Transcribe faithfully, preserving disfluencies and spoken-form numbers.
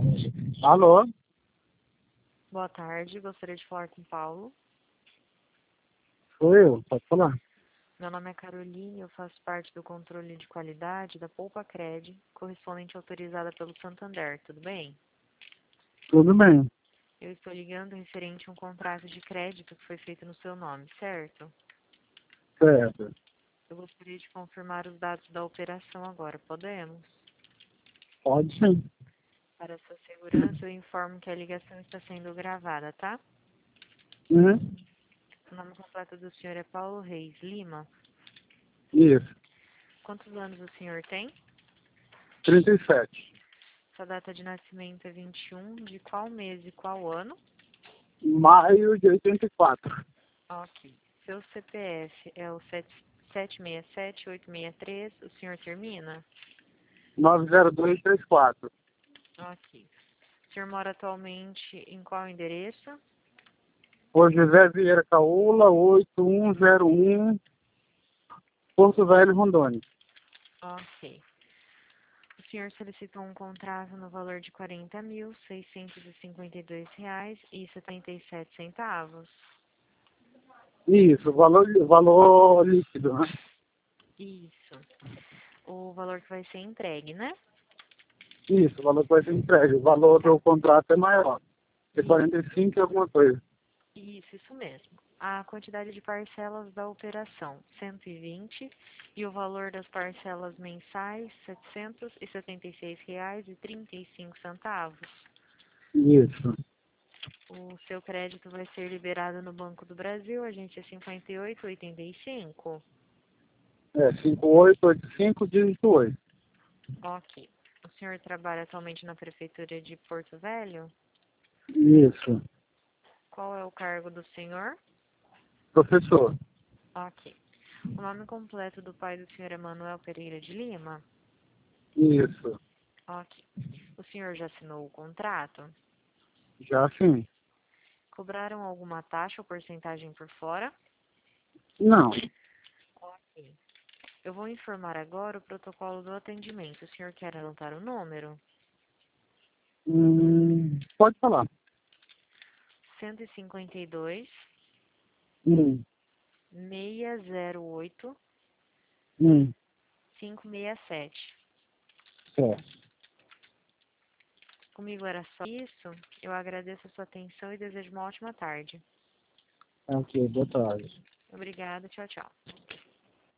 Alô? Boa tarde, gostaria de falar com o Paulo. Sou eu, pode falar. Meu nome é Caroline, eu faço parte do controle de qualidade da Poupa Cred, correspondente autorizada pelo Santander, tudo bem? Tudo bem. Eu estou ligando referente a um contrato de crédito que foi feito no seu nome, certo? Certo. Eu gostaria de confirmar os dados da operação agora, podemos? Pode sim. Para sua segurança, eu informo que a ligação está sendo gravada, tá? Uhum. O nome completo do senhor é Paulo Reis Lima. Isso. Quantos anos o senhor tem? trinta e sete. Sua data de nascimento é vinte e um, de qual mês e qual ano? Maio de oitenta e quatro. Ok. Seu C P F é o sete seis sete, oito seis três, o senhor termina? nove zero dois três quatro. Ok. O senhor mora atualmente em qual endereço? Por José Vieira Caula, oito um zero um, Porto Velho, Rondônia. Ok. O senhor solicitou um contrato no valor de quarenta mil, seiscentos e cinquenta e dois reais e setenta e sete centavos. Isso, valor, valor líquido, né? Isso. O valor que vai ser entregue, né? Isso, o valor que vai ser entregue. O valor Tá. do contrato é maior. É Isso, quarenta e cinco e alguma coisa. isso, isso mesmo. A quantidade de parcelas da operação, cento e vinte, e o valor das parcelas mensais, setecentos e setenta e seis reais e trinta e cinco centavos. Isso. O seu crédito vai ser liberado no Banco do Brasil, agência cinquenta e oito oitenta e cinco. É, cinco oito oito cinco, dígito oito. Ok. O senhor trabalha atualmente na Prefeitura de Porto Velho? Isso. Qual é o cargo do senhor? Professor. Ok. O nome completo do pai do senhor é Manuel Pereira de Lima? Isso. Ok. O senhor já assinou o contrato? Já sim. Cobraram alguma taxa ou porcentagem por fora? Não. Ok. Eu vou informar agora o protocolo do atendimento. O senhor quer anotar o número? Hum, pode falar. cento e cinquenta e dois, Hum, seiscentos e oito, hum, quinhentos e sessenta e sete. certo. Comigo era só isso. Eu agradeço a sua atenção e desejo uma ótima tarde. Ok, boa tarde. Obrigada. Tchau, tchau.